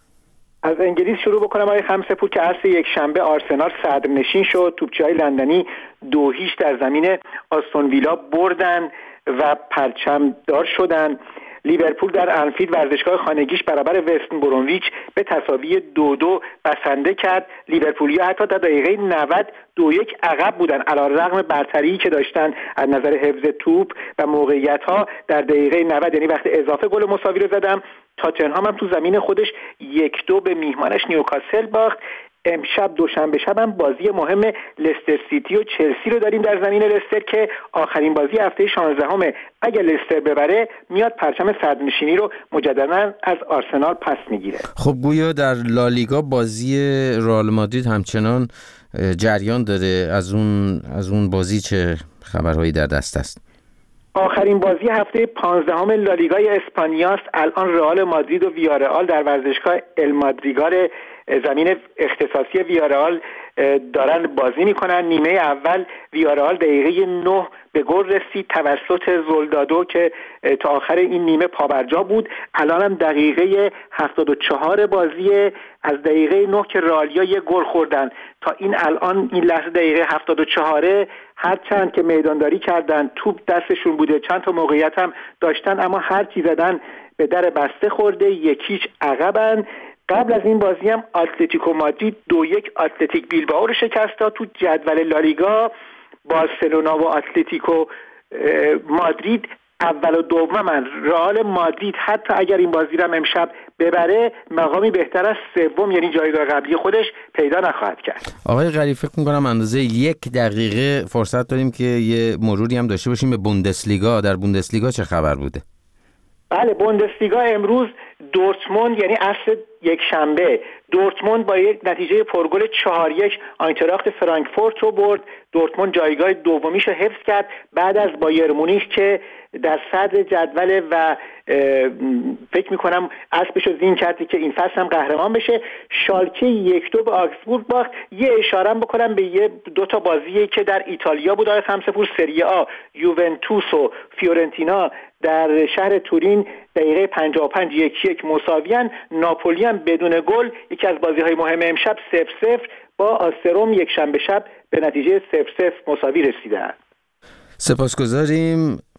از انگلیس شروع بکنم آقای خمسه‌پور که عصر یک شنبه آرسنال صدرنشین شد. توپچی‌های لندنی 2-0 در زمین آستون ویلا بردن و پرچم دار شدن. لیورپول در انفیلد ورزشگاه خانگیش برابر وست برونویچ به تساوی 2-2 بسنده کرد. لیورپولیا حتی تا دقیقه 90 2-1 عقب بودن، علی‌رغم برتری که داشتن از نظر حفظ توپ و موقعیت‌ها. در دقیقه 90 یعنی وقت اضافه گل مساوی رو زدم. تاتنهام هم تو زمین خودش 1-2 به میهمانش نیوکاسل باخت. امشب دوشنبه شب هم بازی مهم لستر سیتی و چلسی رو داریم در زمین لستر که آخرین بازی هفته 16. اگر لستر ببره میاد پرچم صدرنشینی رو مجددا از آرسنال پس میگیره. خب گویا در لالیگا بازی رئال مادرید همچنان جریان داره. از اون بازی چه خبرهایی در دست است؟ آخرین بازی هفته 15 لالیگای اسپانیاست. الان رئال مادرید و ویارئال در ورزشگاه المادریگار زمین اختصاصی ویارئال دارن بازی میکنن. نیمه اول ویارئال دقیقه 9 به گل رسید توسط زولدادو که تا آخر این نیمه پابرجا بود. الان هم دقیقه 74 بازی، از دقیقه 9 که رئالیا یه گل خوردن تا این الان این لحظه دقیقه 74 هر چند که میدانداری کردن، توپ دستشون بوده، چند تا موقعیت هم داشتن، اما هر چی زدن به در بسته خورده، 1-0 عقبن. قبل از این بازی هم اتلتیکو مادرید 2-1 اتلتیک بیلبائو رو شکست داد. تو جدول لالیگا بارسلونا و اتلتیکو مادرید اول و دومن. رئال مادرید حتی اگر این بازی رو امشب ببره مقامی بهتر از سوم، یعنی جایگاه قبلی خودش پیدا نخواهد کرد. آقای غریب، فکر می‌کنم اندازه 1 دقیقه فرصت داریم که یه مروری هم داشته باشیم به بوندسلیگا. در بوندسلیگا چه خبر بوده؟ بله، بوندسلیگا امروز دورتموند، یعنی عصر یک شنبه، دورتموند با یک نتیجه پرگل 4-1 آینتراخت فرانکفورت رو برد. دورتموند جایگاه دومیش رو حفظ کرد بعد از بایر مونیخ که در صدر جدول و فکر میکنم اسبش رو زین کردی که این فصل هم قهرمان بشه. شالکه 1-2 به آکسبورگ باخت. یه اشاره بکنم به 2 تا بازی که در ایتالیا بود آقای خمسه‌پور، سری آ، یوونتوس و فیورنتینا در شهر تورین دقیقه 55 1-1 مساویان. ناپولی هم بدون گل یکی از بازی‌های مهم امشب 0-0 با آستروم یک شنبه شب به نتیجه 0-0 مساوی رسیدند. سپاسگزاریم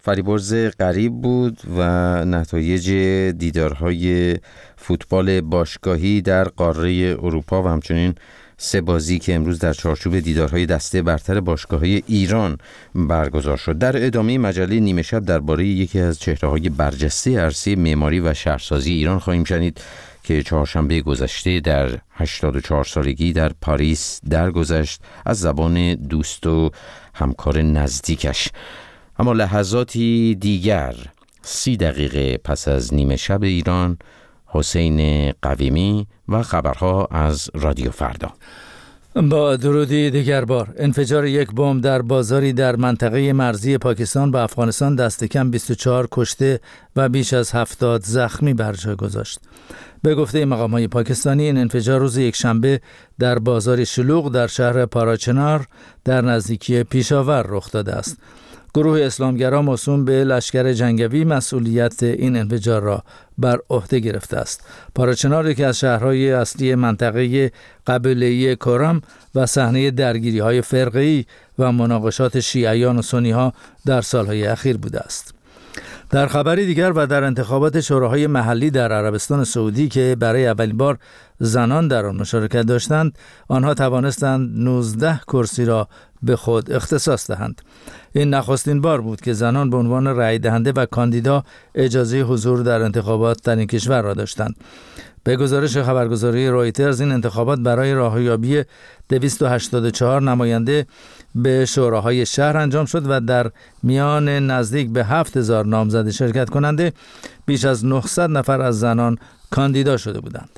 فریبرز غریب بود و نتایج دیدارهای فوتبال باشگاهی در قاره اروپا و همچنین 3 بازی که امروز در چارچوب دیدارهای دسته برتر باشگاه‌های ایران برگزار شد. در ادامه مجله نیمه شب درباره یکی از چهره‌های برجسته عرصه معماری و شهرسازی ایران خواهیم شنید که چهارشنبه گذشته در 84 سالگی در پاریس درگذشت از زبان دوست و همکار نزدیکش. اما لحظاتی دیگر 30 دقیقه پس از نیمه شب ایران، حسین قویمی و خبرها از رادیو فردا. با درودی دیگر بار، انفجار یک بمب در بازاری در منطقه مرزی پاکستان با افغانستان دست کم 24 کشته و بیش از 70 زخمی بر جای گذاشت. به گفته مقامات پاکستانی این انفجار روز یکشنبه در بازار شلوغ در شهر پاراچنار در نزدیکی پیشاور رخ داده است. گروه اسلامگرا موسوم به لشکر جنگی مسئولیت این انفجار را بر عهده گرفته است. پاراچنار یکی از شهرهای اصلی منطقه قبیله‌ای کرم و صحنه درگیری‌های فرقه‌ای و مناقشات شیعیان و سنی‌ها در سالهای اخیر بوده است. در خبری دیگر و در انتخابات شوراهای محلی در عربستان سعودی که برای اولین بار زنان در آن مشارکت داشتند، آنها توانستند 19 کرسی را به خود اختصاص دهند. این نخستین بار بود که زنان به عنوان رأی دهنده و کاندیدا اجازه حضور در انتخابات در این کشور را داشتند. به گزارش خبرگزاری رویترز این انتخابات برای راهیابی 284 نماینده به شوراهای شهر انجام شد و در میان نزدیک به 7000 نامزد شرکت کننده بیش از 900 نفر از زنان کاندیدا شده بودند.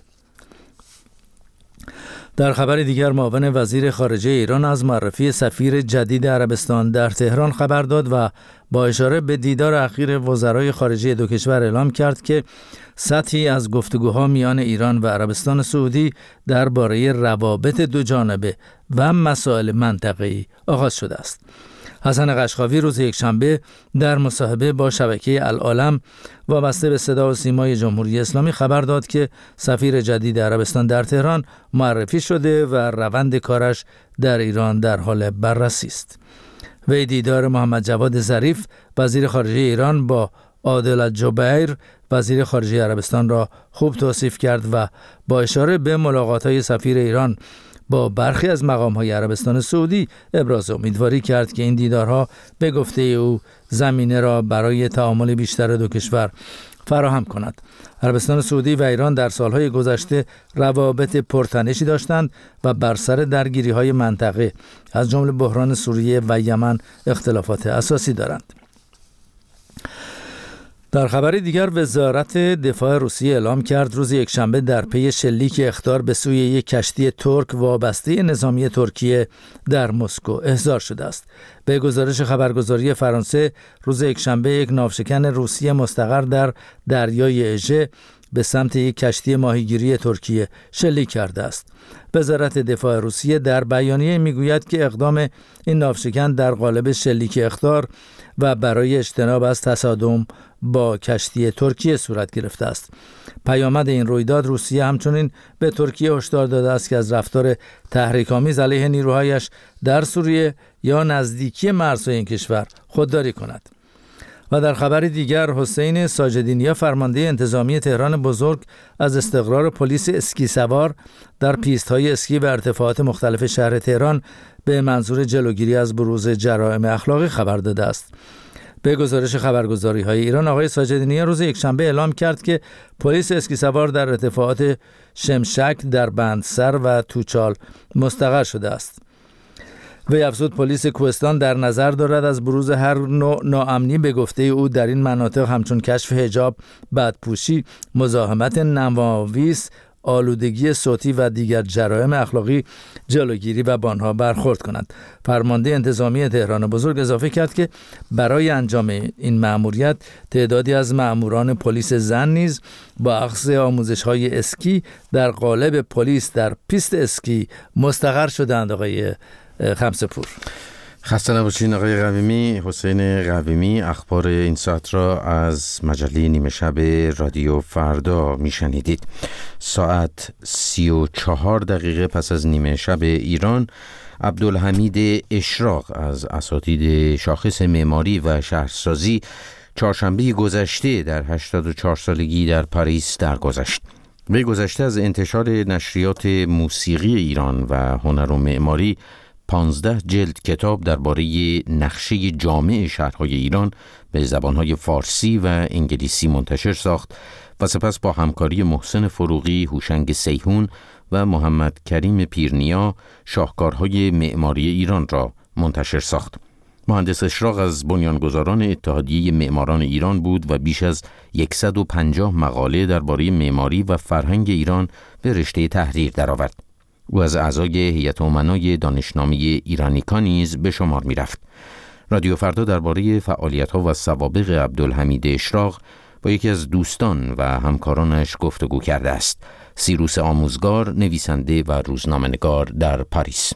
در خبر دیگر معاون وزیر خارجه ایران از معرفی سفیر جدید عربستان در تهران خبر داد و با اشاره به دیدار اخیر وزرای خارجه دو کشور اعلام کرد که سطحی از گفتگوها میان ایران و عربستان سعودی درباره روابط دو جانبه و مسائل منطقه‌ای آغاز شده است. حسن قشقاوی روز یکشنبه در مصاحبه با شبکه العالم وابسته به صدا و سیمای جمهوری اسلامی خبر داد که سفیر جدید عربستان در تهران معرفی شده و روند کارش در ایران در حال بررسی است. وی دیدار محمد جواد ظریف وزیر خارجه ایران با عادل الجبیر وزیر خارجه عربستان را خوب توصیف کرد و با اشاره به ملاقات‌های سفیر ایران با برخی از مقام‌های عربستان سعودی ابراز امیدواری کرد که این دیدارها به گفته او زمینه را برای تعامل بیشتر دو کشور فراهم کند. عربستان سعودی و ایران در سالهای گذشته روابط پرتنشی داشتند و بر سر درگیری‌های منطقه از جمله بحران سوریه و یمن اختلافات اساسی دارند. در خبر دیگر وزارت دفاع روسیه اعلام کرد روز یکشنبه در پی شلیک اخطار به سوی یک کشتی ترک وابسته نظامی ترکیه در مسکو احضار شده است. به گزارش خبرگزاری فرانسه روز یکشنبه یک ناوشکن روسی مستقر در دریای اژه به سمت یک کشتی ماهیگیری ترکیه شلیک کرده است. وزارت دفاع روسیه در بیانیه میگوید که اقدام این ناوشکن در قالب شلیک اخطار و برای اجتناب از تصادم با کشتی ترکیه صورت گرفته است. پیامد این رویداد روسیه همچنین به ترکیه هشدار داده است که از رفتار تحریک‌آمیز علیه نیروهایش در سوریه یا نزدیکی مرزهای این کشور خودداری کند. و در خبر دیگر حسین ساجدینیا فرمانده انتظامی تهران بزرگ از استقرار پلیس اسکی سوار در پیست‌های اسکی و ارتفاعات مختلف شهر تهران به منظور جلوگیری از بروز جرائم اخلاقی خبر داده است. به گزارش خبرگزاری‌های ایران آقای ساجدینیا روز یکشنبه اعلام کرد که پلیس اسکی سوار در ارتفاعات شمشک در بندسر و توچال مستقر شده است. وی افزود پلیس کوهستان در نظر دارد از بروز هر نوع ناامنی به گفته او در این مناطق همچون کشف حجاب، بدپوشی، مزاحمت نمایش، آلودگی صوتی و دیگر جرایم اخلاقی جلوگیری و با آنها برخورد کنند. فرمانده انتظامی تهران بزرگ اضافه کرد که برای انجام این مأموریت تعدادی از مأموران پلیس زن نیز با اخذ آموزش‌های اسکی در قالب پلیس در پیست اسکی مستقر شدند. آقای خمسه‌پور. خسته نباشین آقای قویمی. حسین قویمی اخبار این ساعت را از مجله نیمه شب رادیو فردا میشنیدید. ساعت 34 دقیقه پس از نیمه شب ایران، عبدالحمید اشراق از اساتید شاخص معماری و شهرسازی چهارشنبه گذشته در 84 سالگی در پاریس درگذشت. وی گذشته از انتشار نشریات موسیقی ایران و هنر و معماری 15 جلد کتاب درباره نقشه جامع شهرهای ایران به زبانهای فارسی و انگلیسی منتشر ساخت و سپس با همکاری محسن فروغی، هوشنگ سیهون و محمد کریم پیرنیا شاهکارهای معماری ایران را منتشر ساخت. مهندس اشراق از بنیانگذاران اتحادیه معماران ایران بود و بیش از 150 مقاله درباره معماری و فرهنگ ایران به رشته تحریر درآورد. او از اعضای هیئت امنای دانشنامه ایرانیکا نیز به شمار می‌رفت. رادیو فردا درباره فعالیت‌ها و سوابق عبدالحمید اشراق با یکی از دوستان و همکارانش گفتگو کرده است. سیروس آموزگار، نویسنده و روزنامه‌نگار در پاریس.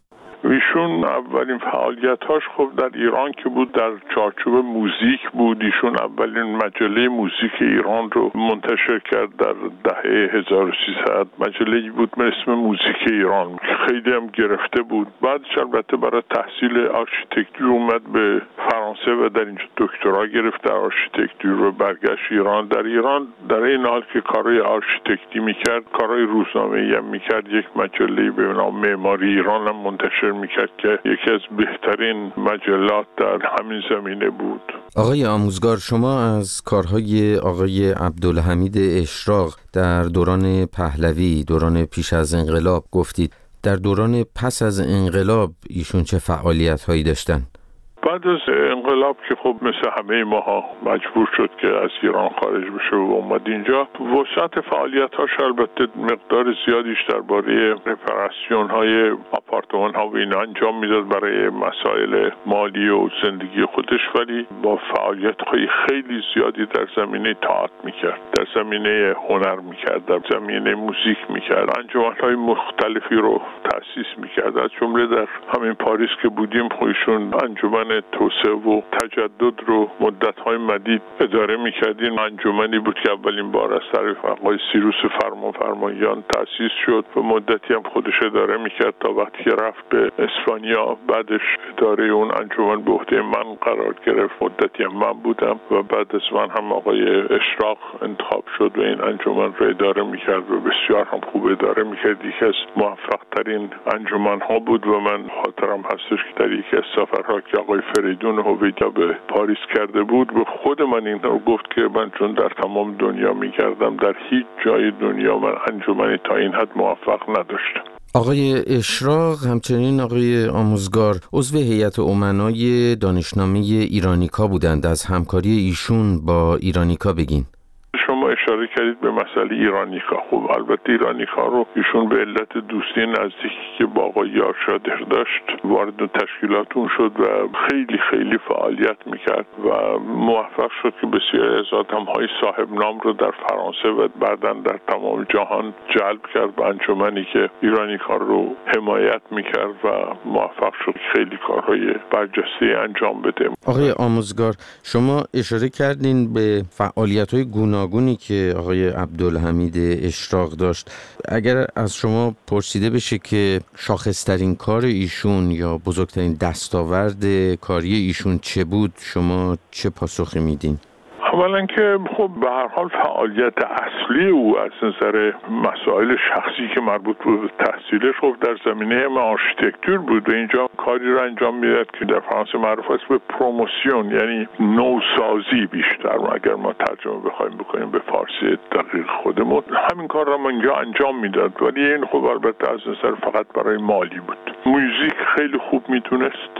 ایشون اولین فعالیتاش خب در ایران که بود در چارچوب موزیک بود. ایشون اولین مجله موزیک ایران رو منتشر کرد در دهه 1300. مجله‌ای بود به اسم موزیک ایران که خیلی هم گرفته بود. بعدش البته برای تحصیل آرشیتکتور اومد به فرانسه و در اینجا دکترا گرفت در آرشیتکتور و برگشت ایران. در ایران در این حال که کارهای آرشیتکتی میکرد، کارهای روزنامه‌ای هم میکرد، یک مجله به نام معماری ایران هم منتشر میکرد که یکی از بهترین مجلات در همین زمینه بود. آقای آموزگار، شما از کارهای آقای عبدالحمید اشراق در دوران پهلوی، دوران پیش از انقلاب گفتید. در دوران پس از انقلاب ایشون چه فعالیت‌هایی داشتن؟ بعد از انقلاب که خب مثل همه ماها مجبور شد که از ایران خارج بشه و اومد اینجا، وسعت فعالیت‌هاش البته مقدار زیادیش درباره رپاراسیون های آپارتمان ها و اینا انجام میداد برای مسائل مالی و زندگی خودش، ولی با فعالیت‌های خیلی زیادی در زمینه تئاتر میکرد، در زمینه هنر میکرد، در زمینه موزیک میکرد، انجمن‌های مختلفی رو تأسیس میکرد. از جمله در همین پاریس که بودیم خودشون انجمن توسعه و تجدد رو مدت‌های مدید اداره می‌کردیم. انجمنی بود که اولین بار از طریق آقای سیروس فرمانیان تأسیس شد و مدتی هم خودش اداره می‌کرد تا وقتی که رفت به اسپانیا. بعدش اداره اون انجمن به عهده من قرار گرفت. مدتی هم من بودم و بعد از من هم آقای اشراق انتخاب شد و این انجمن رو اداره می‌کرد و بسیار هم خوب اداره می‌کرد. یکی از موفق‌ترین انجمن‌ها بود و من خاطرم هستش که در یکی از سفرها که آقای فریدون هویدا به پاریس کرده بود به خود من این رو گفت که من چون در تمام دنیا می‌گردم در هیچ جای دنیا من انجمنی تا این حد موفق نداشتم. آقای اشراق همچنین آقای آموزگار عضو هیئت امنای دانشنامه ایرانیکا بودند. از همکاری ایشون با ایرانیکا بگین. شما اشاره کردید به مسئله ایرانیکا. خب البته ایرانیکا رو ایشون به علت دوستی نزدیکی که با آقای یارشادر داشت وارد تشکیلاتون شد و خیلی فعالیت میکرد و موفق شد که بسیاری از آدم‌های صاحب نام رو در فرانسه و بعداً در تمام جهان جلب کرد به انجمنی که ایرانیکا رو حمایت میکرد و موفق شد خیلی کارهای برجسته انجام بده. آقای آموزگار، شما اشاره کردین به فعالیت‌های گوناگونی که آقای عبدالحمید اشراق داشت. اگر از شما پرسیده بشه که شاخص‌ترین کار ایشون یا بزرگترین دستاورد کاری ایشون چه بود، شما چه پاسخی میدین؟ اولا که خب به هر حال فعالیت اصلی او از نظر مسائل شخصی که مربوط بود به تحصیلش خب در زمینه آرشیتکتور بود و اینجا کاری رو انجام میداد که در فرانسه معروف است به پروموسیون، یعنی نوسازی بیشتر. اگر ما ترجمه بخوایم بکنیم به فارسی دقیق خودمون، همین کار رو اینجا انجام میداد، ولی این خب البته از نظر فقط برای مالی بود. موزیک خیلی خوب میتونست،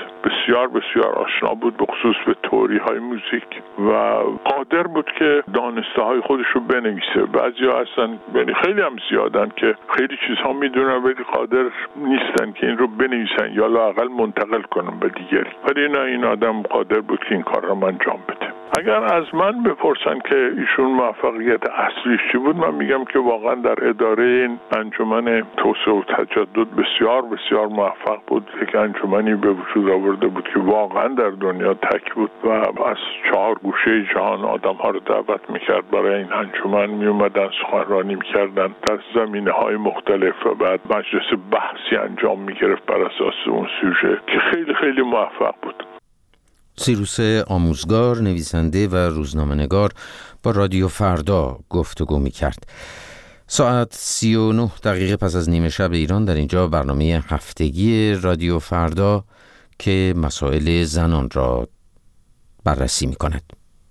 بسیار آشنا بود به خصوص به تئوری‌های موزیک و قادر بود که دانسته های خودش رو بنویسه. بعضیا هستن، یعنی خیلی هم زیادن که خیلی چیزها میدونن ولی قادر نیستن که این رو بنویسن یا لااقل منتقل کنن به دیگری، ولی نه، این آدم قادر بود که این کار رو انجام بده. اگر از من بپرسن که ایشون موفقیت اصلیش چی بود، من میگم که واقعا در اداره این انجمن توسعه و تجدد بسیار بسیار موفق بود. یک انجمنی به وجود آورده بود که واقعا در دنیا تک بود و از 4 گوشه جهان آدم‌ها رو دعوت میکرد برای این انجمن، میومدن سخنرانی میکردن در زمینه‌های مختلف و بعد مجلس بحثی انجام میگرفت بر اساس اون سوژه که خیلی خیلی موفق بود. سیروس آموزگار، نویسنده و روزنامه‌نگار، با رادیو فردا گفتگو می‌کرد. ساعت 39 دقیقه پس از نیمه شب ایران در اینجا برنامه هفتگی رادیو فردا که مسائل زنان را بررسی می‌کند.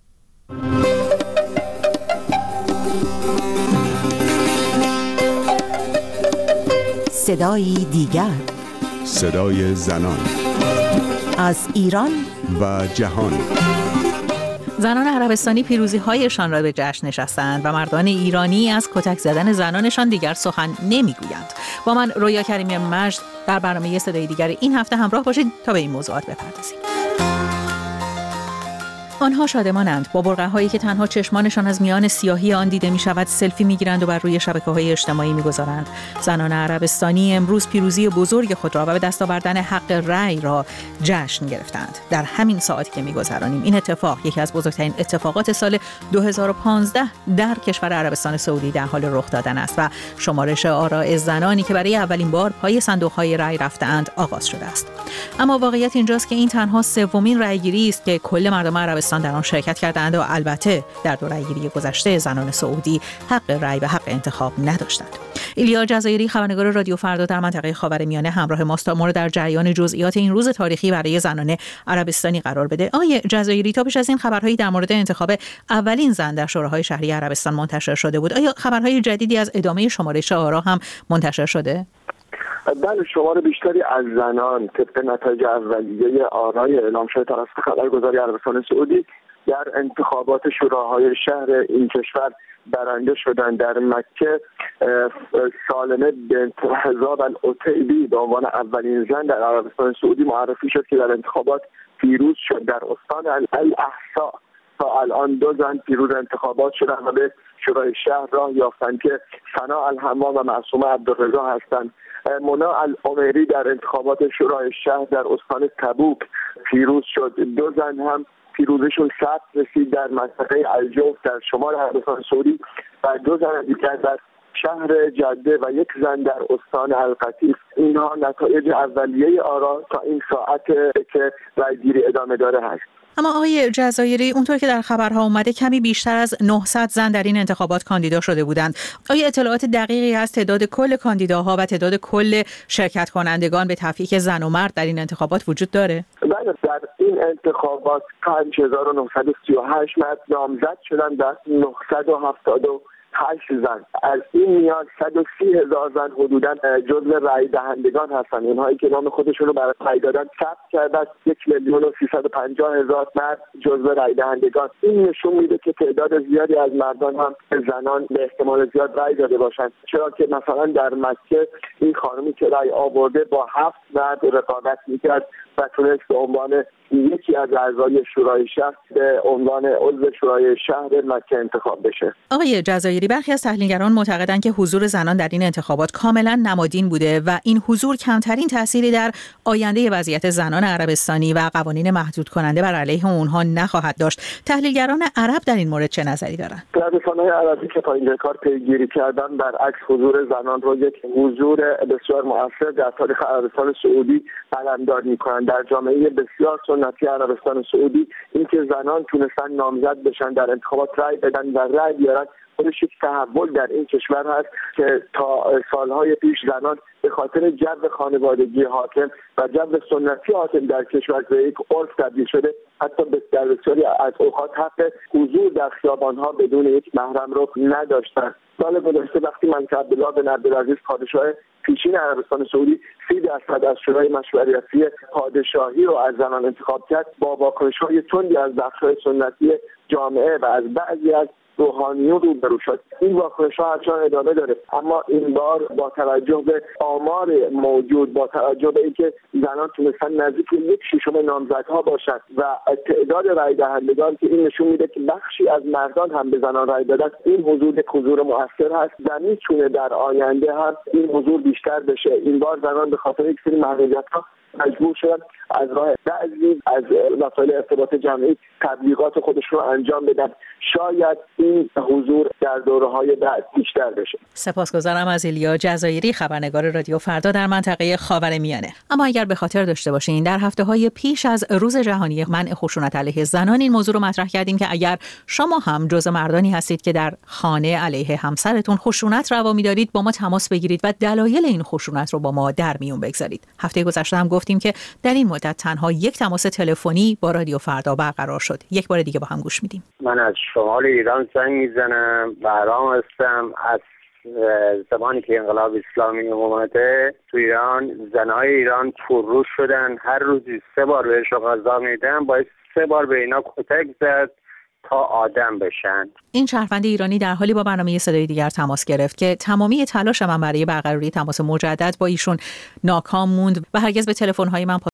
صدای دیگر، صدای زنان از ایران و جهان. زنان عربستانی پیروزی‌هایشان را به جشن نشستند و مردان ایرانی از کتک زدن زنانشان دیگر سخن نمیگویند. با من رویا کریمی مجد در برنامه صدای دیگر این هفته همراه باشید تا به این موضوعات بپردازیم. آنها شادمانند، با برقع‌هایی که تنها چشمانشان از میان سیاهی آن دیده می‌شود سلفی می‌گیرند و بر روی شبکه‌های اجتماعی می‌گذارند. زنان عربستانی امروز پیروزی بزرگ خود را و به دست آوردن حق رأی را جشن گرفتند. در همین ساعتی که می‌گذرانیم این اتفاق یکی از بزرگترین اتفاقات سال 2015 در کشور عربستان سعودی در حال رخ دادن است و شمارش آراء زنانی که برای اولین بار پای صندوق‌های رأی رفته‌اند آغاز شده است. اما واقعیت اینجاست که این تنها سومین رأی‌گیری است که کل مردم عربستان در آن شرکت کردند و البته در دو رأی‌گیری گذشته زنان سعودی حق رأی و حق انتخاب نداشتند. ایلیا جزایری خبرنگار رادیو فردا در منطقه خاورمیانه همراه ماست تا ما را در جریان جزئیات این روز تاریخی برای زنان عربستانی قرار بده. آقای جزایری، تا پیش از این خبرهایی در مورد انتخاب اولین زن در شوراهای شهری عربستان منتشر شده بود. آیا خبرهای جدیدی از ادامه شمارش آرا هم منتشر شده؟ بله، شمار بیشتری از زنان طبق نتایج اولیه آرای اعلام شده توسط خبرگزاری عربستان سعودی در انتخابات شوراهای شهر این کشور برنده شدند. در مکه سالمه بنت حزاب العتیبی به عنوان اولین زن در عربستان سعودی معرفی شد که در انتخابات پیروز شد. در استان الاحسا تا الان 2 زن پیروز انتخابات شدند و به شورای شهر راه یافتند که ثنا الحمام و معصومه عبدالرضا هستند. مونا العمیری در انتخابات شورای شهر در استان تبوک پیروز شد. 2 زن هم پیروزشون ثبت رسید در منطقه الجوف در شمال عربستان سعودی و 2 زن دیگر در شهر جده و 1 زن در استان القطیف. اینها نتایج اولیه آرا تا این ساعت که رأی‌گیری ادامه داره هست. اما آقای جزایری، اونطور که در خبرها اومده کمی بیشتر از 900 زن در این انتخابات کاندیدا شده بودند. آیا اطلاعات دقیقی از تعداد کل کاندیداها و تعداد کل شرکت کنندگان به تفکیک زن و مرد در این انتخابات وجود داره؟ بله، در این انتخابات 5938 مرد نامزد شدند و 978 زن. از این میان 130,000 زن حدوداً جزو رأی دهندگان هستند. اینهایی که نام خودشون رو برای رأی دادن ثبت کردن. 1,350,000 مرد جزو رأی دهندگان. این نشون میده که تعداد زیادی از مردان هم زنان به احتمال زیاد رأی داده باشند، چرا که مثلا در مکه این خانمی که رأی آورده با 7 مرد رقابت میکرد و تونست به عنوان یکی از اعضای شورای شهر به عنوان عضو شورای شهر مکه انتخاب بشه. آقای جزایری، برخی از تحلیلگران معتقدند که حضور زنان در این انتخابات کاملا نمادین بوده و این حضور کمترین تأثیری در آینده وضعیت زنان عربستانی و قوانین محدود کننده بر علیه اونها نخواهد داشت. تحلیلگران عرب در این مورد چه نظری دارند؟ رسانه‌های عربی که تا این کار پیگیری کردن برعکس حضور زنان رو یک حضور بسیار مؤثر در تاریخ عربستان سعودی علمدار می‌کنند. در جامعه بسیار سنتی عربستان سعودی اینکه زنان تونستن نامزد بشن، در انتخابات رأی بدن و رأی بیارن، خودش یک تحول در این کشور هست که تا سالهای پیش زنان به خاطر جو خانوادگی حاکم و جو سنتی حاکم در کشور به یک عرف تبدیل شده، حتی در بسیاری از اوقات حق حضور در خیابان‌ها بدون یک محرم رو نداشتند. سال گذشته وقتی ملک عبدالله بن عبدالعزیز پادشاه پیشین عربستان سعودی 30% از شورای مشورتی پادشاهی رو از زنان انتخاب کرد، با واکنش‌های تندی از بخش‌های سنتی جامعه و از بعضی از روحانیون روبرو شد. این واکنش‌ها همچنان ادامه داره، اما این بار با توجه به آمار موجود، با توجه به اینکه زنان تونستن نزدیک 1/6 نامزدها باشند و تعداد رای دهندگان که این نشون میده که بخشی از مردان هم به زنان رای دادن، این حضور یک حضور مؤثر هست و میتونه در آینده هم این حضور بیشتر بشه. این بار زنان به خاطر یک سری محدودیت‌ها مجبور شدن از راه بعضی از وسایل ارتباط جمعی تبلیغات خودشون رو انجام بدن. شاید این حضور در دوره‌های بعد بیشتر بشه. سپاسگزارم از ایلیا جزایری، خبرنگار رادیو فردا در منطقه خاورمیانه. اما اگر به خاطر داشته باشین در هفته‌های پیش از روز جهانی منع خشونت علیه زنان این موضوع رو مطرح کردیم که اگر شما هم جزو مردانی هستید که در خانه علیه همسرتون خشونت روا می‌دارید، با ما تماس بگیرید و دلایل این خشونت رو با ما در میون بگذارید. هفته گذشته هم گفتیم که در این مدت تنها یک تماس تلفنی با رادیو فردا برقرار شد. یک بار دیگه با هم گوش میدیم. من از شمال ایران زنگ میزنم، بهرام هستم. از زمانی که انقلاب اسلامی اومده تو ایران، زنهای ایران پررو شدن. هر روزی 3 بار بهشون غذا میدن، باید 3 بار به اینا کتک زد تا آدم بشن. این شهروند ایرانی در حالی با برنامه صدای دیگر تماس گرفت که تمامی تلاش من برای برقراری تماس مجدد با ایشون ناکام موند و هرگز به تلفن‌های من